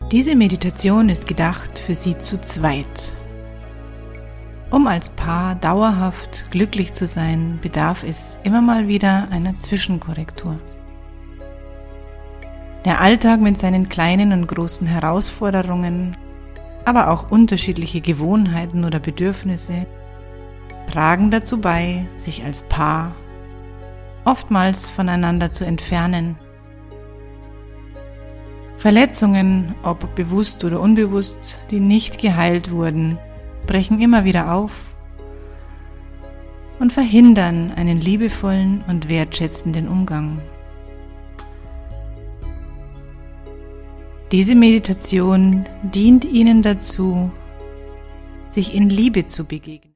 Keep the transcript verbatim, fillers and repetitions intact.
Diese Meditation ist gedacht für Sie zu zweit. Um als Paar dauerhaft glücklich zu sein, bedarf es immer mal wieder einer Zwischenkorrektur. Der Alltag mit seinen kleinen und großen Herausforderungen, aber auch unterschiedliche Gewohnheiten oder Bedürfnisse tragen dazu bei, sich als Paar oftmals voneinander zu entfernen. Verletzungen, ob bewusst oder unbewusst, die nicht geheilt wurden, brechen immer wieder auf und verhindern einen liebevollen und wertschätzenden Umgang. Diese Meditation dient Ihnen dazu, sich in Liebe zu begegnen.